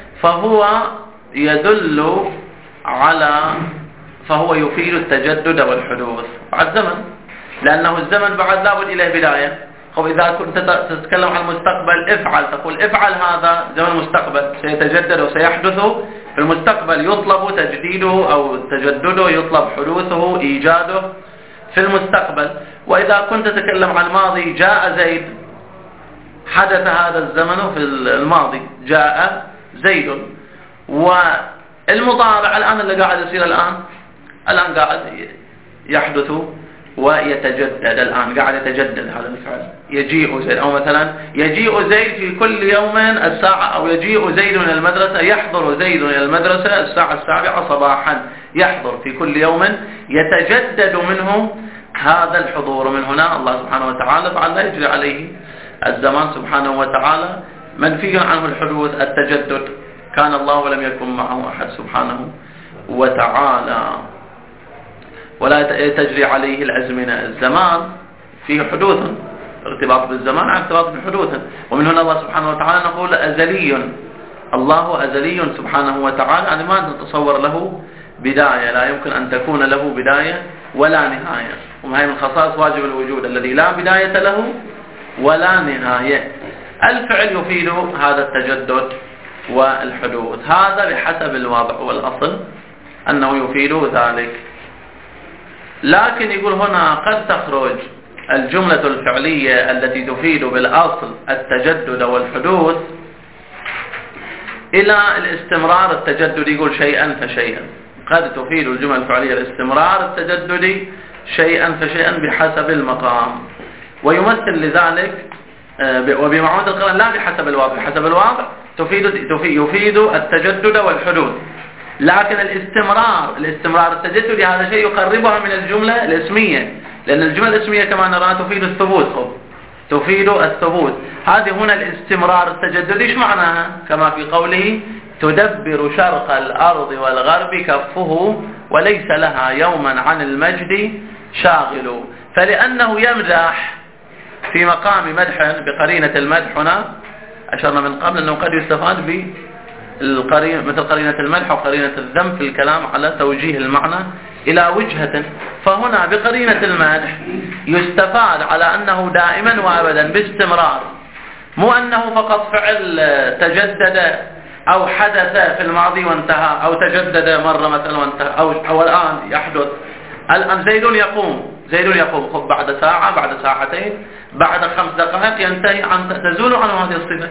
فهو يفيد التجدد والحدوث بعد زمن، لأنه الزمن بعد لابد إليه بداية. إذا كنت تتكلم عن المستقبل افعل، تقول افعل هذا زمن مستقبل سيتجدد وسيحدث في المستقبل، يطلب تجديده أو تجدده، يطلب حدوثه إيجاده في المستقبل. وإذا كنت تتكلم عن الماضي جاء زيد، حدث هذا الزمن في الماضي، جاء زيد. والمضارع الآن اللي قاعد يصير الآن قاعد يحدث ويتجدد، الآن قاعد يتجدد هذا الفعل، يجيء زيد، أو مثلا يجيء زيد في كل يوم الساعة، أو يجيء زيد من المدرسة، يحضر زيد من المدرسة الساعة 7 صباحا، يحضر في كل يوم، يتجدد منه هذا الحضور. من هنا الله سبحانه وتعالى فعل لا يجري عليه الزمان سبحانه وتعالى، منفي عنه الحدوث التجدد، كان الله ولم يكن معه أحد سبحانه وتعالى، ولا تجري عليه الأزمنة. الزمان فيه حدوث، ارتباط بالزمان عن ارتباط بالحدوث. ومن هنا الله سبحانه وتعالى نقول أزلي، الله أزلي سبحانه وتعالى، يعني ما نتصور له بداية، لا يمكن أن تكون له بداية ولا نهاية. وهي من خصائص واجب الوجود الذي لا بداية له ولا نهاية. الفعل يفيد هذا التجدد والحدوث، هذا بحسب الوضع والأصل أنه يفيد ذلك. لكن يقول هنا قد تخرج الجملة الفعلية التي تفيد بالأصل التجدد والحدوث إلى الاستمرار التجددي، يقول شيئا فشيئا. قد تفيد الجملة الفعلية الاستمرار التجددي شيئا فشيئا بحسب المقام، ويمثل لذلك وبمعود القرآن لا بحسب الواقع، بحسب الواقع يفيد التجدد والحدوث. لكن الاستمرار التجددي هذا شيء يقربها من الجملة الاسمية، لأن الجملة الاسمية كما نرى تفيد الثبوت، تفيد الثبوت. هذه هنا الاستمرار التجددي ايش معناها؟ كما في قوله تدبر شرق الأرض والغرب كفه وليس لها يوما عن المجد شاغل. فلأنه يمدح في مقام مدح بقرينة المدح، هنا أشرنا من قبل أنه قد يستفاد مثل قرينة المدح وقرينة الذم في الكلام على توجيه المعنى إلى وجهة. فهنا بقرينة المدح يستفاد على أنه دائما وأبدا باستمرار، مو أنه فقط فعل تجدد أو حدث في الماضي وانتهى، أو تجدد مرة مثلا وانتهى، أو الآن يحدث. الآن زيد يقوم بعد ساعة، بعد ساعتين، بعد 5 دقائق ينتهي تزول عنه هذه الصفة.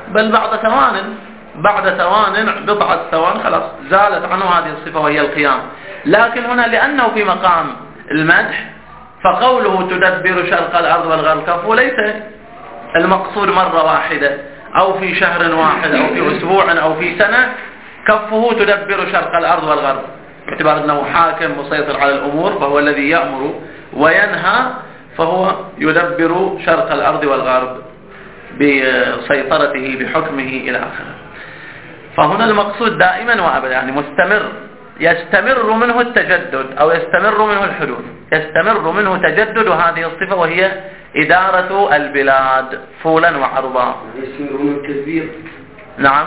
بل بعد ثوان بضعة ثوان خلاص زالت عنه هذه الصفة وهي القيام. لكن هنا لأنه في مقام المدح فقوله تدبر شرق الأرض والغرب كفه ليس المقصود مرة واحدة أو في شهر واحد أو في أسبوع أو في سنة. كفه تدبر شرق الأرض والغرب باعتبار أنه حاكم مسيطر على الأمور فهو الذي يأمر وينهى فهو يدبر شرق الأرض والغرب بسيطرته بحكمه إلى آخره. فهنا المقصود دائما وأبدا يعني مستمر يستمر منه التجدد أو يستمر منه الحدوث يستمر منه تجدد هذه الصفة وهي إدارة البلاد طولا وعرضا. يستمر منه التدبير. نعم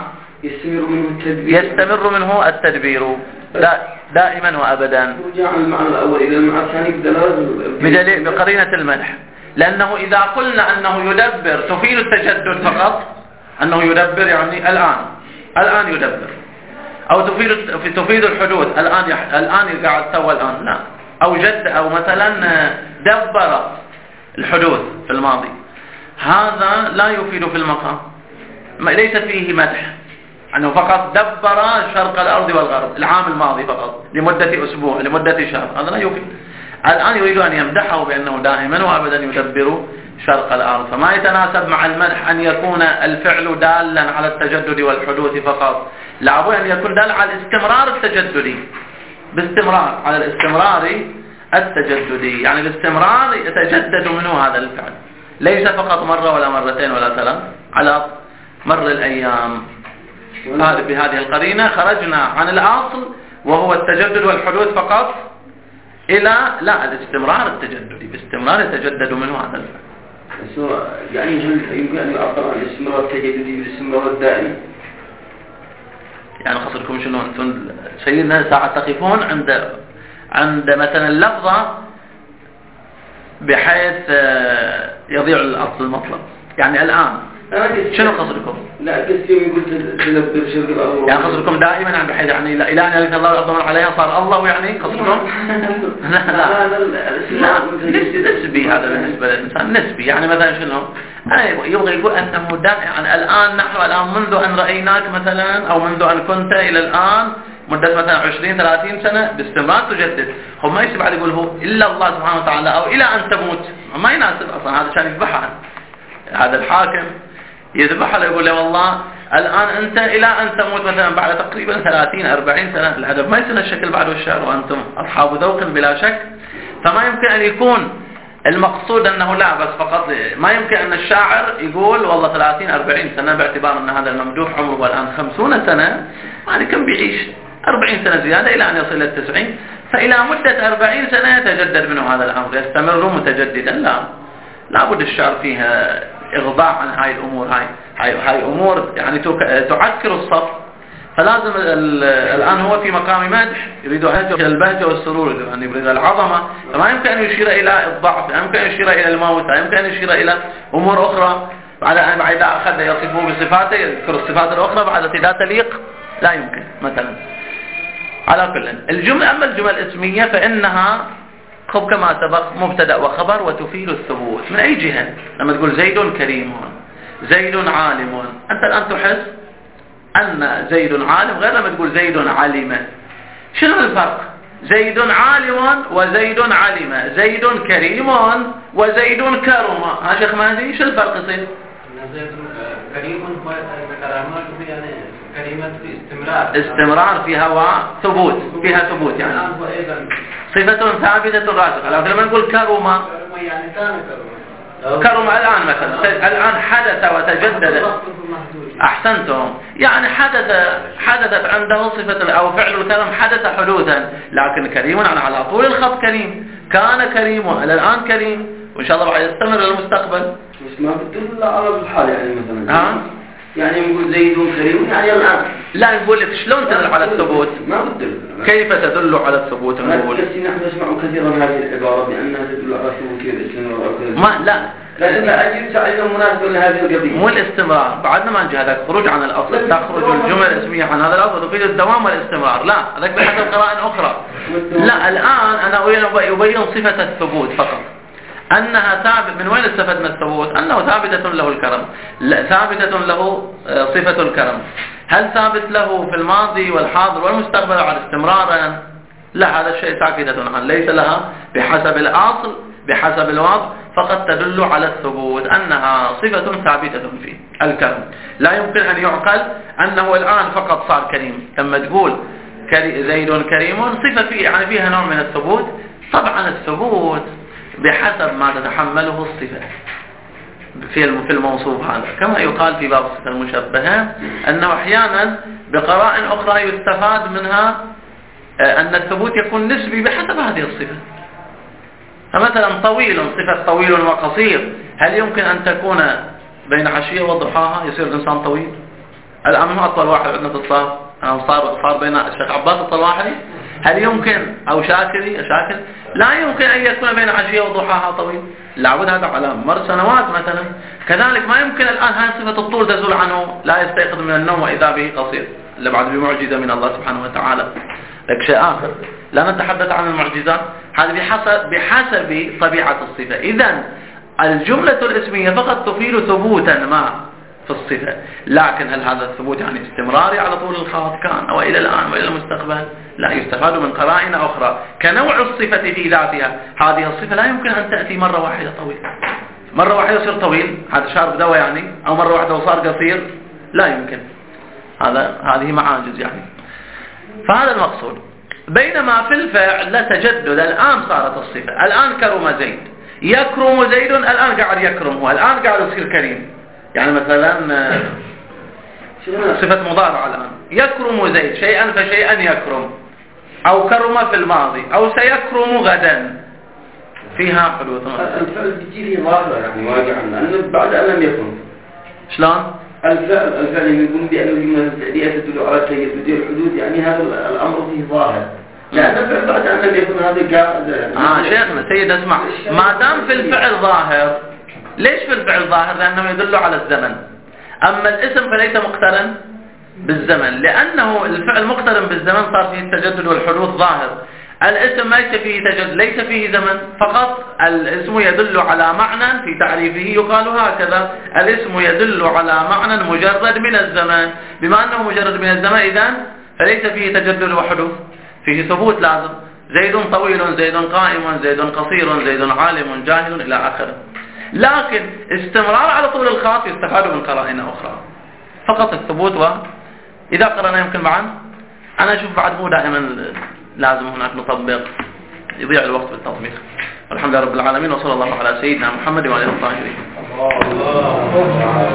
يستمر منه التدبير دائما وأبدا. رجع المعنى الأول إلى المعنى الثاني بدليل بقرينة المدح لأنه إذا قلنا أنه يدبر تفيد التجدد فقط أنه يدبر يعني الآن يدبر أو تفيد الحدوث الآن قاعد سوى الآن لا أو جد أو مثلا دبر الحدوث في الماضي هذا لا يفيد في المقام ليس فيه مدح أنه فقط دبر شرق الأرض والغرب العام الماضي فقط لمدة أسبوع لمدة شهر هذا لا يفيد. الآن يريد أن يمدحه بأنه دائما وأبدا يدبر شرق الأرض فما يتناسب مع المدح أن يكون الفعل دالا على التجدد والحدوث فقط لابد أن يكون دال على الاستمرار التجددي باستمرار على الاستمرار التجددي يعني الاستمرار يتجدد منه هذا الفعل ليس فقط مرة ولا مرتين ولا ثلاث على مر الأيام. بهذه القرينة خرجنا عن الأصل وهو التجدد والحدوث فقط إلى لا الاستمرار التجددي باستمرار يتجدد منه هذا الفعل. يعني هل يمكن أن يعبر عن الاستمرار التجددي بالاستمرار الدائم؟ يعني قصدكم شنو أنتم سيدنا ساعة تقفون عند مثلا اللفظة بحيث يضيع الأصل المطلب يعني الآن شنو قصدكم؟ لا قصدي يقول تدبر شرق الأرض يعني قصدكم دائما عن بحيث يعني إلى أن يلك الله ويقضون عليها صار الله يعني قصدكم؟ لا نسبي هذا بالنسبة للإنسان نسبي يعني مثلا شنو؟ يبغى يقول أنه يعني الآن نحن الآن منذ أن رأيناك مثلا أو منذ أن كنت إلى الآن مدة مثلا 20-30 سنة باستمرار تجدد. هو ما يسمع يقول هو إلا الله سبحانه وتعالى أو إلى أن تموت ما يناسب أصلا هذا عشان يذبحها هذا الحاكم يذبحها يقول له والله الآن أنت إلى أن تموت مثلا بعد تقريبا 30-40 سنة الهدف ما يصير الشكل بعد والشعر وأنتم أصحاب ذوق بلا شك. فما يمكن أن يكون المقصود أنه لا بس فقط ما يمكن أن الشاعر يقول والله 30-40 سنة باعتبار أن هذا الممدوح عمره الآن 50 سنة يعني كم بيعيش 40 سنة زيادة إلى أن يصل إلى 90 فإلى مدة 40 سنة يتجدد منه هذا الأمر يستمر متجددا. لا بد الشعر فيها إغضاء عن هاي الأمور هاي أمور يعني تعكر الصف. فلازم الآن هو في مقام مدح يريد البهجة والسرور يعني يريد العظمة فما يمكن أن يشير إلى الضعف لا يمكن أن يشير إلى الموت لا يمكن أن يشير إلى أمور أخرى بعد أخذ يصفه بصفاته يذكر الصفات الأخرى بعد لا تليق لا يمكن مثلا. على كل الجملة أما الجمل الاسمية فإنها كما سبق مبتدأ وخبر وتفيد الثبوت من أي جهة. لما تقول زيد كريم زيد عالم أنت الآن تحس أن زيد عالم غير لما تقول زيد علم. شنو الفرق؟ زيد عالم وزيد علم زيد كريم وزيد كرم. ها شيخ مهدي شو الفرق يصير؟ زيد كريم كرامته يعني كلمة استمرار فيها وثبوت فيها ثبوت يعني صفة ثابتة راسخة. لما نقول كرم يعني كان كرم الآن مثلا الآن حدث وتجدد أحسنتم يعني حدثت عنده صفة أو فعل الكرم حدث حدوثا لكن كريم يعني على طول الخط كريم كان كريم على الآن كريم وإن شاء الله بعد يستمر للمستقبل. بس ما بتدل على الحال يعني مثلا يعني نقول زيد كريم يعني الآن لا نقول لك شلون تدل على الثبوت ما بتدل كيف تدل على الثبوت نقول نحن نسمع كثيرا هذه العبارة بأنها تدل على ثبوت الاستمرار ما لا لكن أجيب سعيدا مناسبا لهذه القضية مو الاستمرار بعدنا ما نجي هذاك خروج عن الأصل تخرج الجمل الاسمية عن هذا الأصل تفيد الدوام والاستمرار لا هذاك بحسب قراءة أخرى. لا الآن أنا أريد أبين صفة الثبوت فقط. أنها ثابت. من وين استفدنا الثبوت؟ أنه ثابتة له الكرم، ثابتة له صفة الكرم. هل ثابت له في الماضي والحاضر والمستقبل على استمرارا؟ لا، هذا الشيء ساكتة عنه، ليس لها بحسب الأصل بحسب الوضع، فقد تدل على الثبوت أنها صفة ثابتة فيه الكرم. لا يمكن أن يعقل أنه الآن فقط صار كريم. لما تقول زيد كريم صفة فيه يعني فيها نوع من الثبوت. طبعا الثبوت بحسب ما تتحمله الصفة في الموصوف هذا، كما يقال في باب الصفة المشبهة أنه أحيانا بقرائن أخرى يستفاد منها أن الثبوت يكون نسبي بحسب هذه الصفة. فمثلا طويل، صفة طويل وقصير، هل يمكن أن تكون بين عشية وضحاها يصير الإنسان طويل؟ الآن ما أطول واحد عندنا في الصف، صار بين الشيخ عباس أطول واحد، هل يمكن؟ أو شاكر، لا يمكن أن يكون بين عشية وضحاها طويل، لابد هذا على مر سنوات مثلا. كذلك ما يمكن الآن هذه صفة الطول تزول عنه، لا يستيقظ من النوم وإذا به قصير، إلا بعد بمعجزة من الله سبحانه وتعالى. لك شيء آخر، لا نتحدث عن المعجزات، هذا بحسب طبيعة الصفة. إذن الجملة الاسمية فقط تفيد ثبوتا ما في الصفة، لكن هل هذا الثبوت يعني استمراري على طول الخط كان أو إلى الآن وإلى المستقبل؟ لا، يستفاد من قرائن أخرى كنوع الصفة في ذاتها. هذه الصفة لا يمكن أن تأتي مرة واحدة طويل، مرة واحدة يصير طويل، هذا شارب دواء يعني، أو مرة واحدة وصار قصير، لا يمكن. هذه معاجز يعني. فهذا المقصود. بينما في الفعل لا تجدد، الآن صارت الصفة، الآن كرم زيد، يكرم زيد، الآن قاعد يكرمه، الآن قاعد يصير كريم. يعني مثلا صفة مضارعة الآن، يكرم زيد شيئا فشيئا يكرم، أو كرم في الماضي، أو سيكرم غدا، فيها حدوث. الفعل بيجي ظاهرة يعني واقعا، لأنه بعد أن لم يكن. شلون؟ الفعل يقول بأنه من التأدية تدل على تجدد الحدود، يعني هذا الأمر فيه ظاهر، لأن الفعل بعد أن لم يكن هذا قاعد. شيخنا سيد اسمع، ما دام في الفعل ظاهر، ليش في الفعل ظاهر؟ لأنه يدل على الزمن. أما الاسم فليس مقترن بالزمن، لأنه الفعل مقترن بالزمن صار فيه التجدد والحدوث ظاهر. الاسم ليس فيه تجدد، ليس فيه زمن، فقط الاسم يدل على معنى في تعريفه يقال هكذا: الاسم يدل على معنى مجرد من الزمان. بما أنه مجرد من الزمان إذن فليس فيه تجدد وحدوث، فيه ثبوت لازم. زيد طويل، زيد قائم، زيد قصير، زيد عالم جاهل إلى آخره. لكن استمرار على طول الخط يستفاد من قرائن أخرى، فقط الثبوت. وإذا قرأنا يمكن معا، أنا أشوف بعد مو دائما لازم هناك نطبق، يضيع الوقت بالتطبيق. الحمد لله رب العالمين، وصلى الله على سيدنا محمد وعلى آله وصحبه.